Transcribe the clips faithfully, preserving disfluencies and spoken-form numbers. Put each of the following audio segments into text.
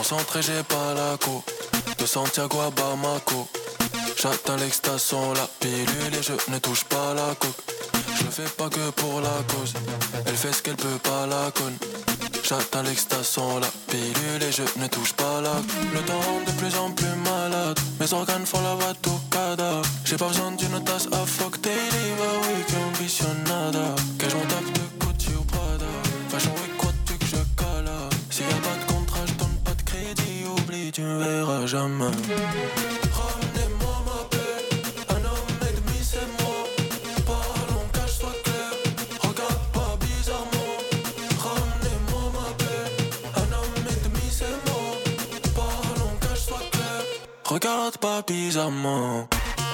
Concentré, j'ai pas la co. De Santiago à Bamako. J'atteins l'extastion, la pilule et je ne touche pas la coque. Je le fais pas que pour la cause. Elle fait ce qu'elle peut pas la conne. J'atteins l'extastion, la pilule et je ne touche pas la coque. Le temps rend de plus en plus malade. Mes organes font la batucada. J'ai pas besoin d'une tasse à fuck daily. Bah oui, que ambitionada. Que je m'en tape de Gucci ou Prada. Fashion week, quoi tu que je cala. S'il y a pas de contrat, je donne pas de crédit. Oublie, tu me verras jamais. Ramenez-moi ma paix. Un homme et demi, c'est moi. Parlons, cache soit clair. Regarde pas bizarrement. Ramenez-moi ma paix. Un homme et demi, c'est moi. Parlons, cache soit clair. Regarde pas bizarrement.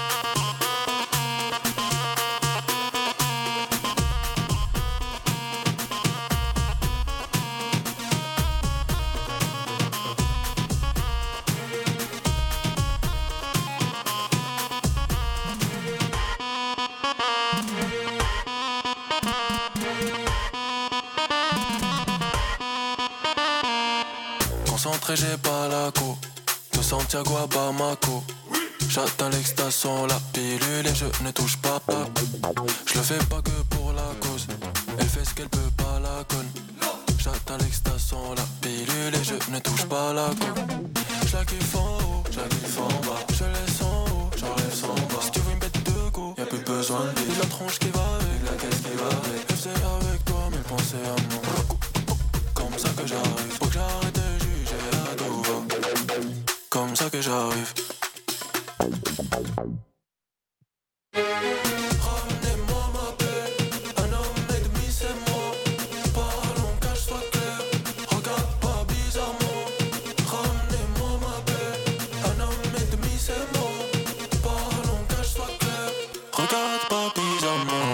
Concentré, j'ai pas la co. De Santiago à Bamako. J'atteins l'extastion, la pilule et je ne touche pas. Je le fais pas que pour la cause. Elle fait ce qu'elle peut pas la conne. J'atteins l'extastion, la pilule et je ne touche pas la coque. Je la kiffe en haut, je la kiffe en bas. Je laisse en haut, j'enlève son bas. Si tu veux une bête de go, y'a plus besoin de bille. La tronche qui va avec, la caisse qui va avec. Elle faisait avec toi, mais pensez à moi. Comme ça que j'arrive, faut que j'arrête de juger à tout va. Comme ça que j'arrive. Ramenez-moi ma paix. Un homme et demi, c'est moi. Parlons, cache soit clair. Regarde pas bizarrement. Ramenez-moi ma paix. Un homme et demi, c'est moi. Parlons, cache soit clair. Regarde pas bizarrement.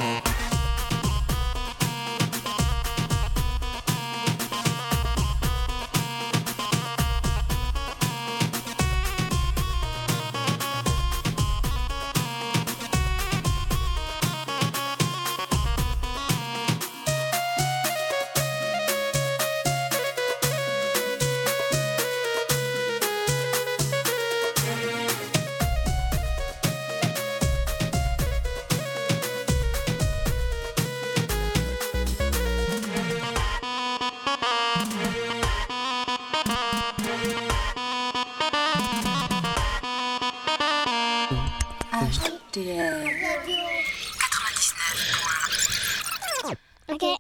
Okay.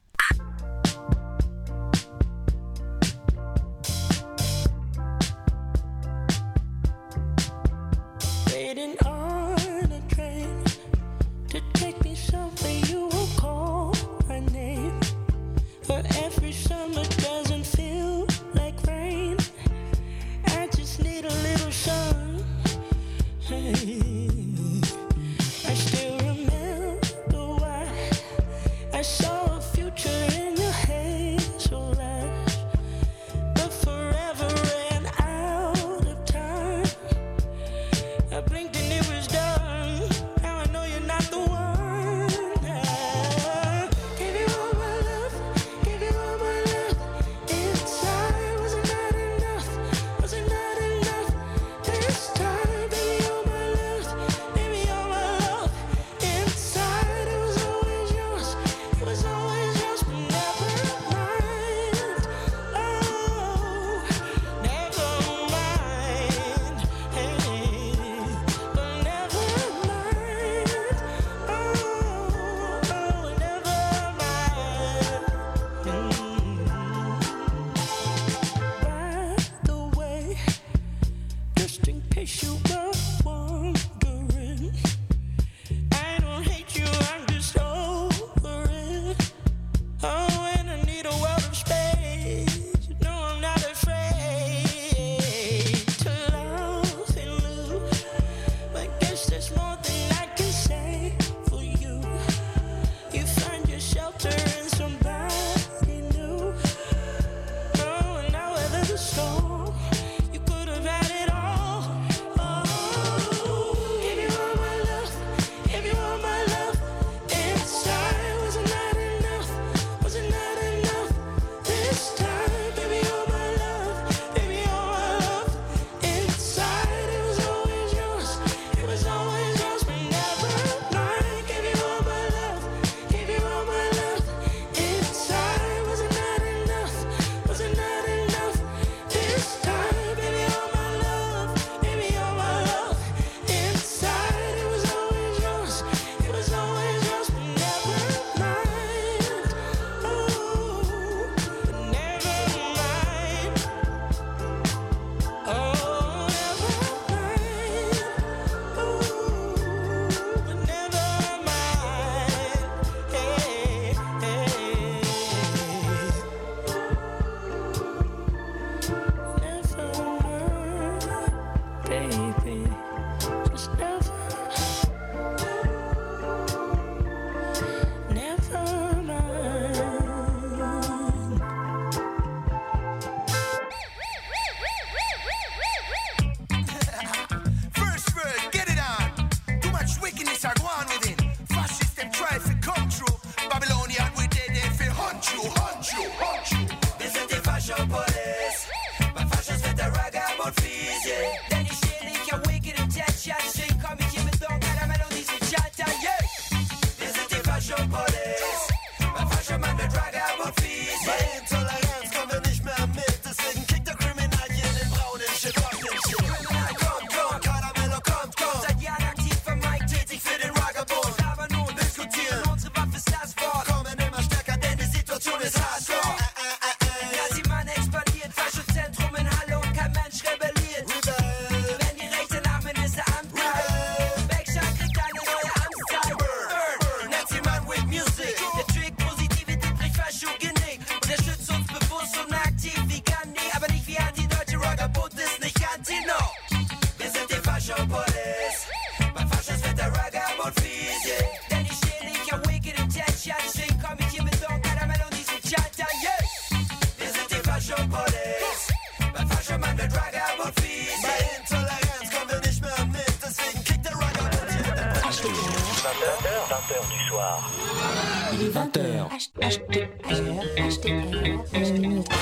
Waiting on a train to take me somewhere you will call my name. Where every summer doesn't feel like rain. I just need a little sun. Hey. I still remember why I saw a future in your hazel eyes, but forever ran out of time. I blinked and it was done. Now I know you're not the one. Give you all my love, give you all my love. Inside, was it not enough? Was it not enough? This time, baby, all my love, baby, all my love. Inside, it was always yours, it was always yours, but never mind. Oh, never mind. Hey, but never mind. Oh, oh, never mind. By the way, just in case you were wondering, I don't hate you, I'm just over it. Oh, and I need a world of space. No, I'm not afraid to love and lose. But guess there's more than I can say for you. You find your shelter in somebody new. Oh, and now weather the storm. You could have had it all. Oh, give you all my love, give you all my love. Inside, was it not enough? Was it not enough? This time, baby, all my love, baby, all my the drag I will feed. My intolerance comme des chemins mythes, deswegen kriegt der Ragabunzi. vingt heures du soir. Il est vingt heures. H T R, H T R, H T R.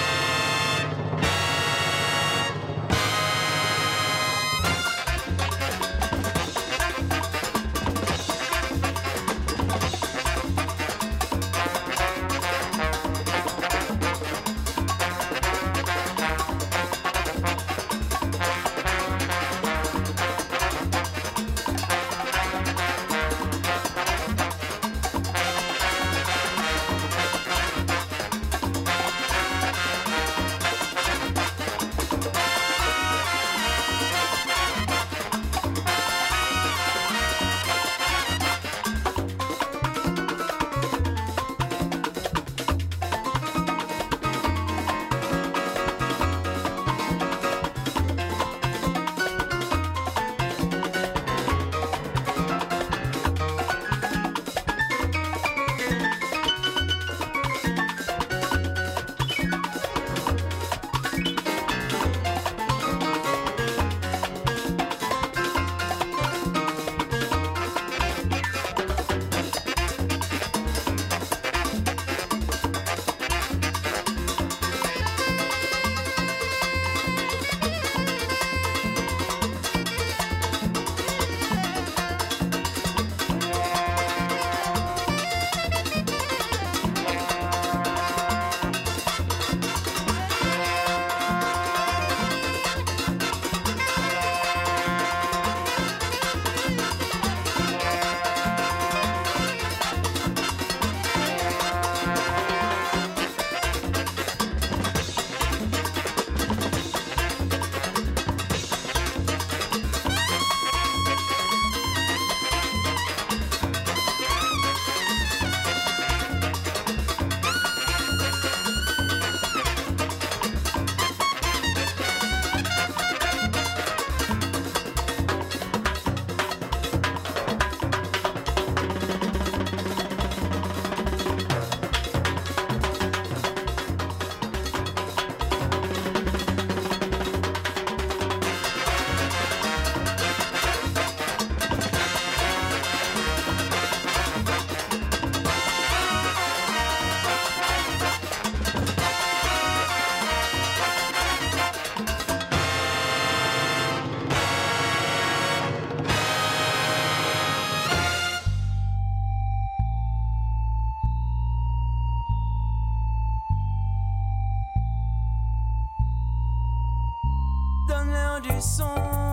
Du son,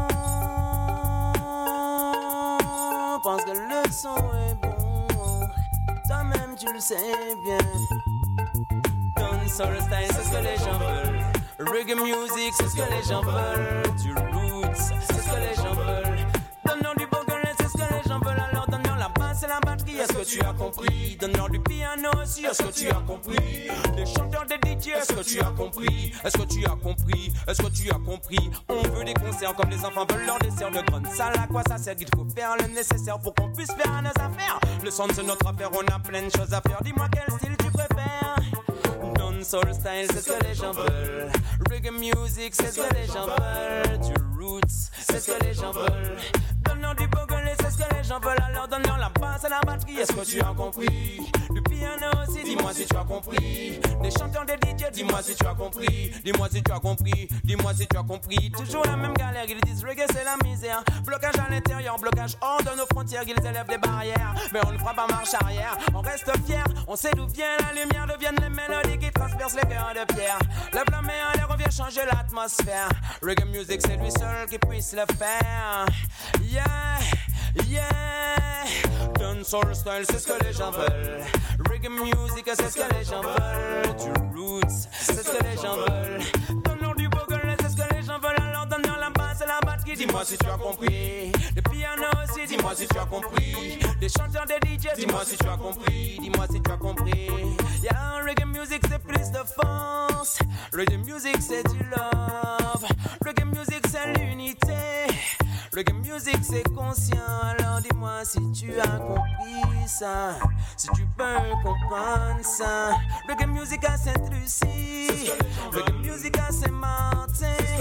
pense que le son est bon, toi-même tu le sais bien. Dancehall style, c'est ce que les gens veulent. Reggae music, c'est ce que les gens veulent. Du roots, c'est ce que les gens veulent. Donne-leur du bourgeois, c'est ce que les gens veulent. Alors donne-leur la basse et la batterie, est-ce que tu as compris? Donne-leur du piano aussi, est-ce que tu as compris? Les chanteurs, des D J, est-ce que tu as compris? Est-ce que tu as compris? Est-ce que tu as compris? On veut des concerts comme les enfants veulent leur dessert de grande salle. À quoi ça sert? Il faut faire le nécessaire pour qu'on puisse faire nos affaires. Le son c'est notre affaire, on a plein de choses à faire. Dis-moi quel style tu préfères. Dancehall style, c'est ce que les gens veulent. Reggae music, c'est ce que les gens veulent. Du roots, c'est ce que les gens veulent. Donne-leur du bogolais, c'est ce que les gens veulent. Alors donne-leur la basse et la batterie, est-ce que tu as compris? Du piano aussi, dis-moi si tu as compris. Des chanteurs, des D J, dis-moi si tu as compris. Dis-moi si tu as compris, dis-moi si tu as compris. Toujours la même galère, ils disent reggae c'est la misère. Blocage à l'intérieur, blocage hors de nos frontières. Ils élèvent des barrières, mais on ne fera pas marche arrière. On reste fiers, on sait d'où vient la lumière. Deviennent les mélodies qui transpercent les cœurs de pierre. Lève la main en l'air, on vient changer l'atmosphère. Reggae music c'est lui seul qui puisse le faire. Yeah, yeah. Dancehall style c'est ce que les gens veulent. Reggae music c'est ce que les gens veulent. Du roots c'est ce que les gens veulent. Donne-leur du bourgeois, c'est ce que les gens veulent. Alors donne-leur la basse et la batterie, dis-moi si tu as compris. Le piano aussi, dis-moi si tu as compris. Les chanteurs, des D J, dis-moi si tu as compris. Dis-moi si tu as compris. Yeah, reggae music c'est plus de force. Reggae music c'est du love. Reggae music c'est l'unité. Reggae music c'est conscient. Alors dis-moi si tu as compris ça. Si tu peux comprendre ça. Reggae music à Sainte-Lucie. Reggae music à Saint-Martin.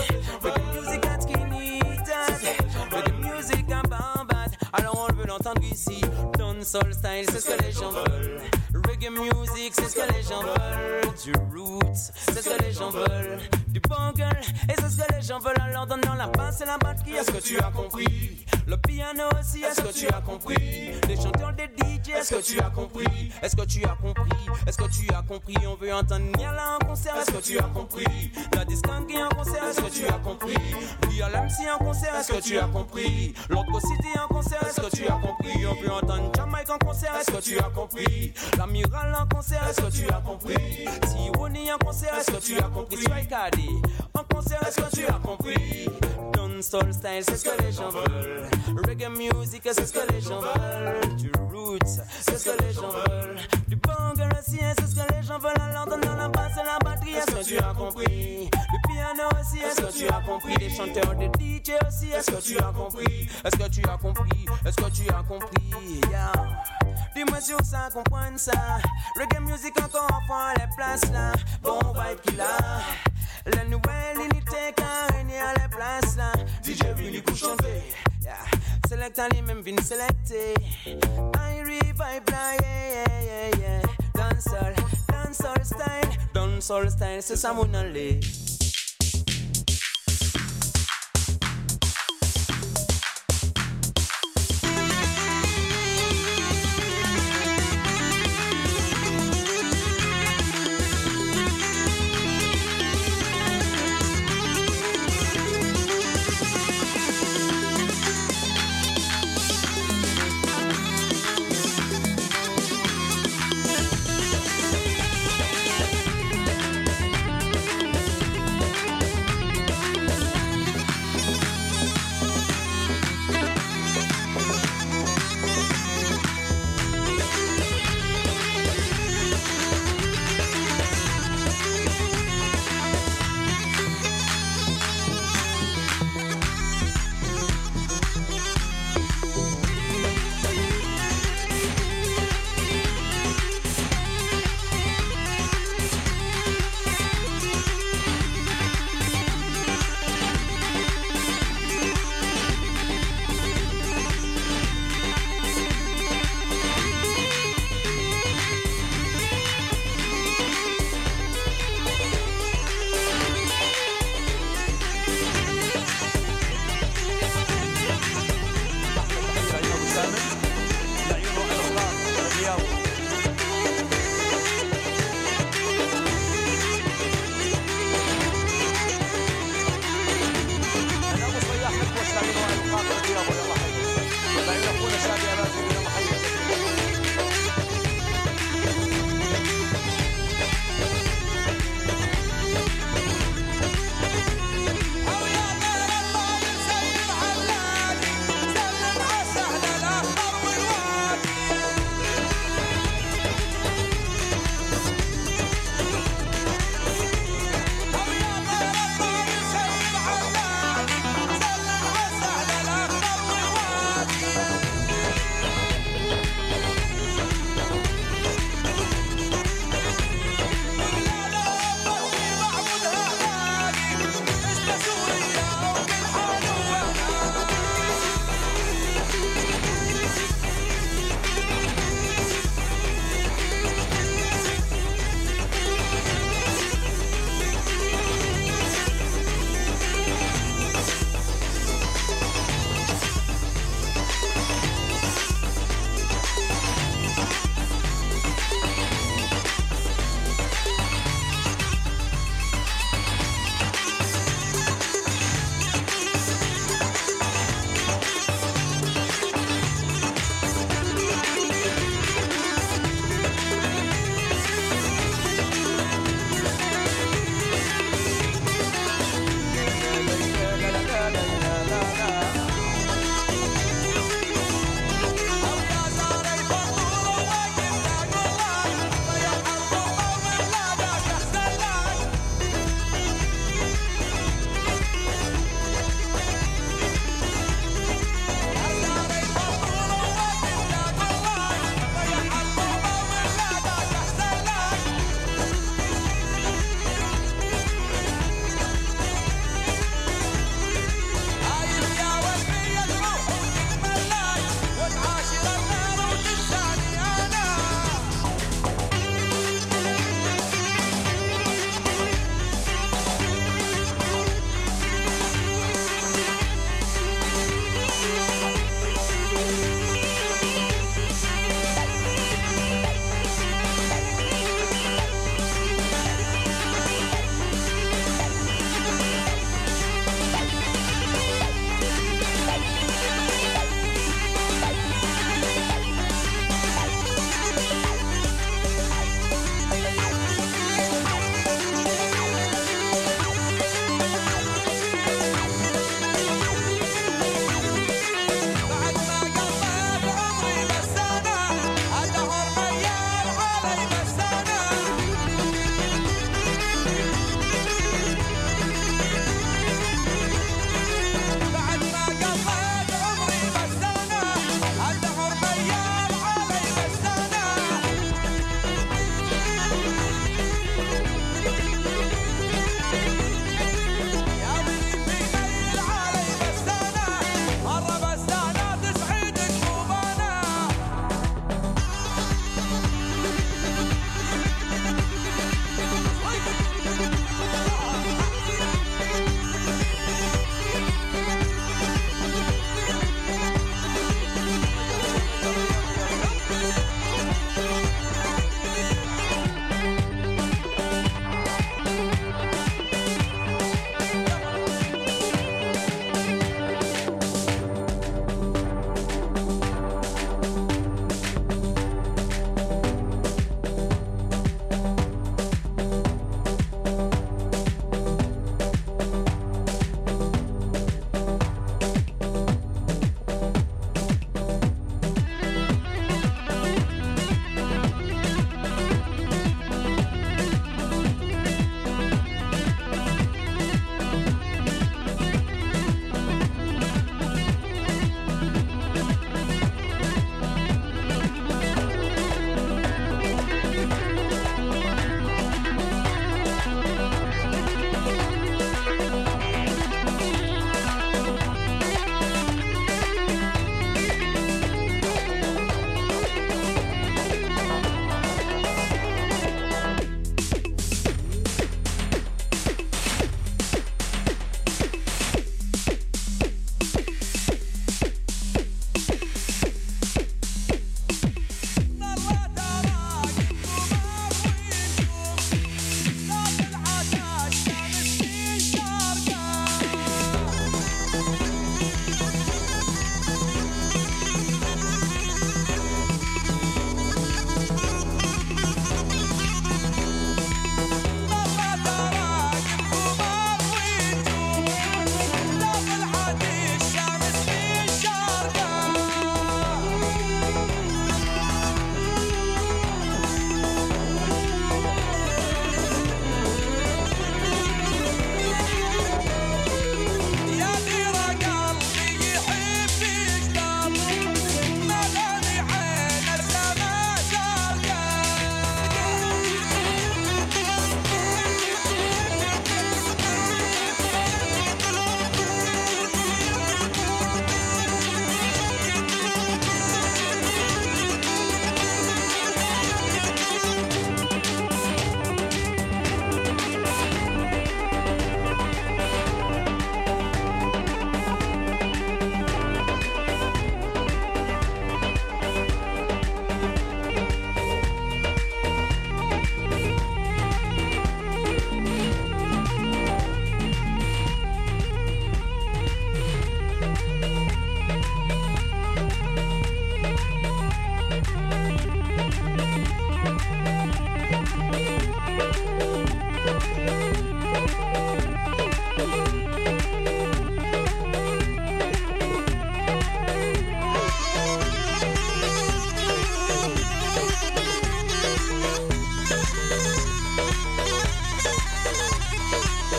Dancehall style, c'est ce que les gens veulent. Reggae music, c'est ce que les gens veulent. Du roots, c'est ce que les gens veulent. Du bungle, et c'est ce que les gens veulent. Alors donnant la basse et la batterie, est-ce que tu as compris? Le piano aussi, est-ce que tu as compris? Les chanteurs, des D J, est-ce que tu as compris? Est-ce que tu as compris? Est-ce que tu as compris? On veut entendre Niala en concert, est-ce que tu as compris? La Discangue en concert, est-ce que tu as compris? Lial M C en concert, est-ce que tu as compris? L'Orco City en concert, est-ce que tu as compris? On veut entendre Jamaica en concert, est-ce que tu as compris? L'Amiral en concert, est-ce que tu as compris? Tiwoni en concert, est-ce que tu as compris? Strikadi en concert, est-ce que tu as compris? Dancehall style, c'est ce que les gens veulent. Reggae music, c'est ce que les gens veulent. Du roots, c'est ce que les gens veulent. Du bungle aussi, c'est ce que les gens veulent. Alors donne la basse et la batterie, est-ce que tu as compris? Du piano aussi, est-ce que tu as compris? Des chanteurs, des D J aussi, est-ce que tu as compris? Est-ce que tu as compris? Est-ce que tu as compris? Yeah. Dis-moi si on ça comprend ça. Reggae music encore enfant les places là. Bon vibe qu'il a. La nouvelle unité qui régné à les places là. D J vini pour chanter. Yeah. Select ali même vini selecter. I revive là, yeah, yeah, yeah, yeah. Dancehall, dancehall style. Dancehall style, c'est ça mon allée.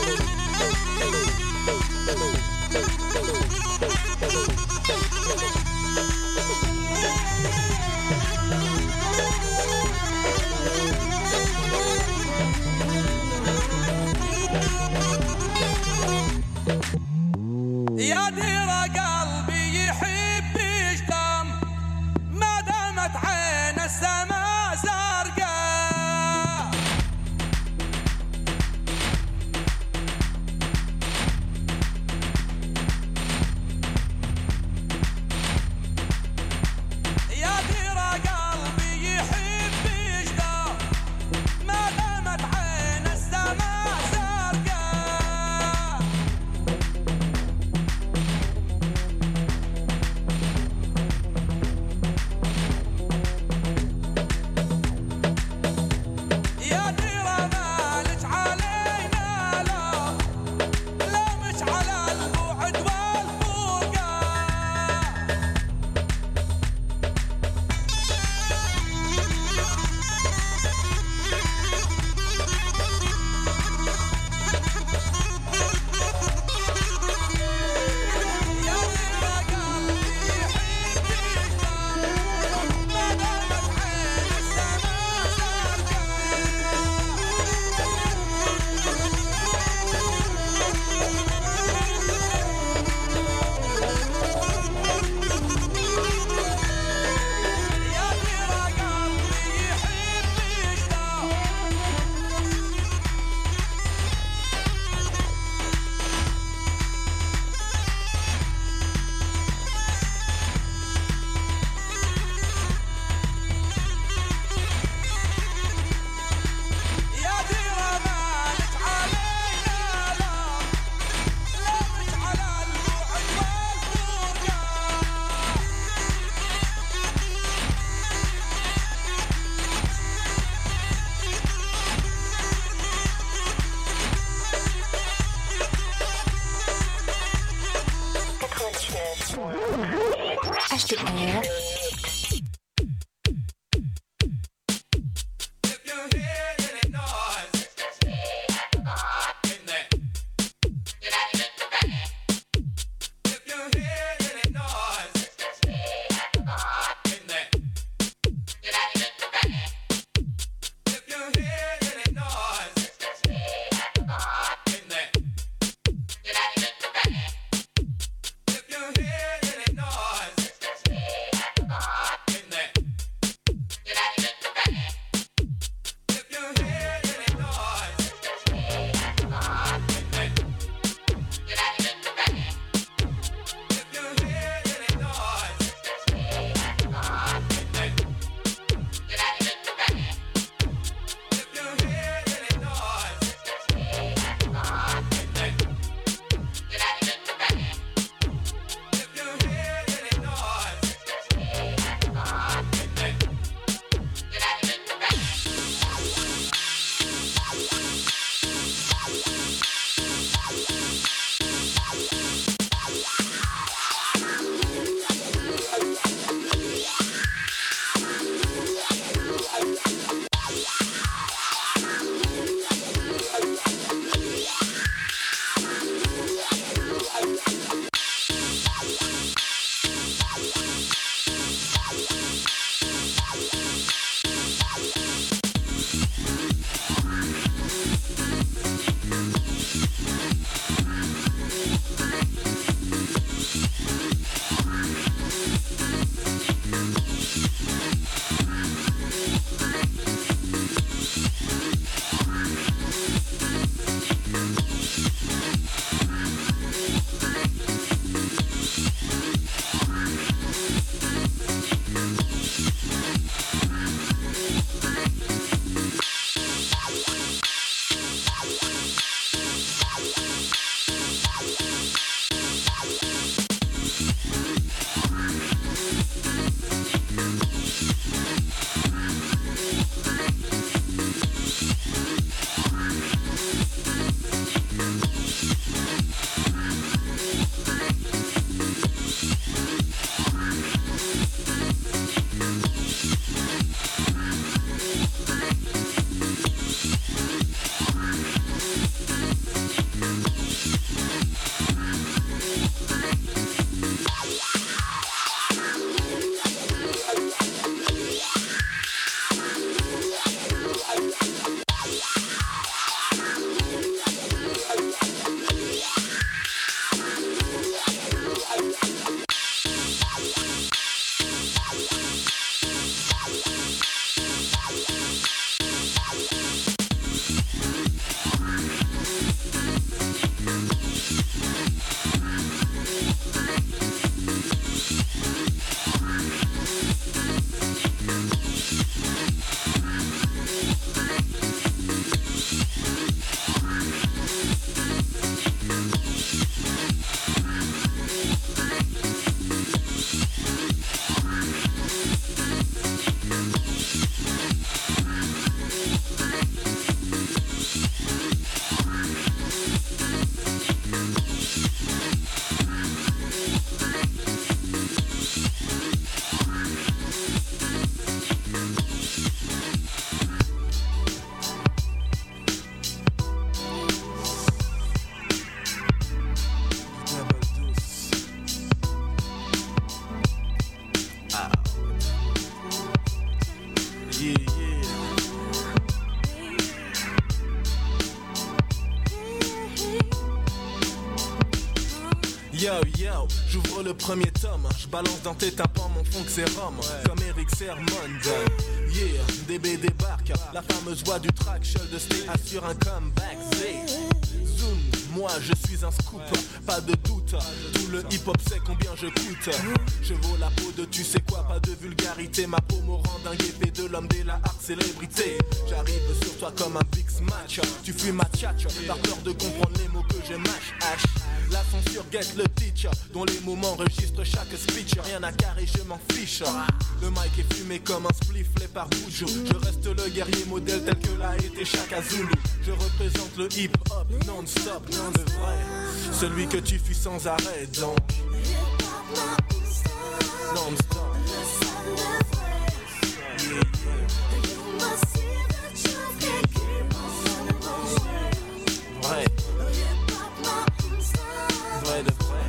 يا ديرة قلبي يحب يشتم ما دامت عين السما زرقاء يا ديرة قلبي يحب يشتم ما دامت عين السما زرقاء يا ديرة مالك علينا لا لا مش على البعد والفرقة يا ديرة قلبي يحب يشتاق ما دامت عين السما زرقاء يا ديرة قلبي يحب يشتاق يا ديرة مالك علينا لا لا مش على البعد والفرقة H T R. If you hear any noise in there, if you hear any noise in there, if you hear any noise in there, if you hear any noise Yo yo, j'ouvre le premier tome, je balance dans tes tympans mon fond que c'est rhum, comme Eric Sermon. Yeah, D B débarque, la fameuse voix du track, Shoulder Stay assure un comeback. Zay. Zoom, moi je suis un scoop, pas de doute, tout le hip hop sait combien je coûte. Je vaux la peau de tu sais quoi, pas de vulgarité, ma peau me rend dingue épée de l'homme dès la art célébrité. J'arrive sur toi comme un big smash, tu fuis ma tchatch, par peur de comprendre les mots que je mâche. H. La censure guette le teach, dont les moments enregistrent chaque speech. Rien à carrer, je m'en fiche. Le mic est fumé comme un spliff, les par boujou. Je reste le guerrier modèle tel que l'a été Chaka Zulu. Je représente le hip hop non-stop, non de vrai. Celui que tu fuis sans arrêt, donc non-stop. Vrai. Vrai de vrai.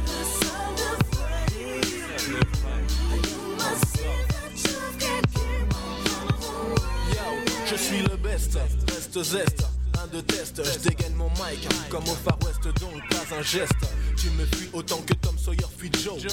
Yo, je suis le best, reste zeste. Un de test, je dégaine mon mic comme au Far West, donc pas un geste. Tu me fuis autant que Tom Sawyer fuit Joe.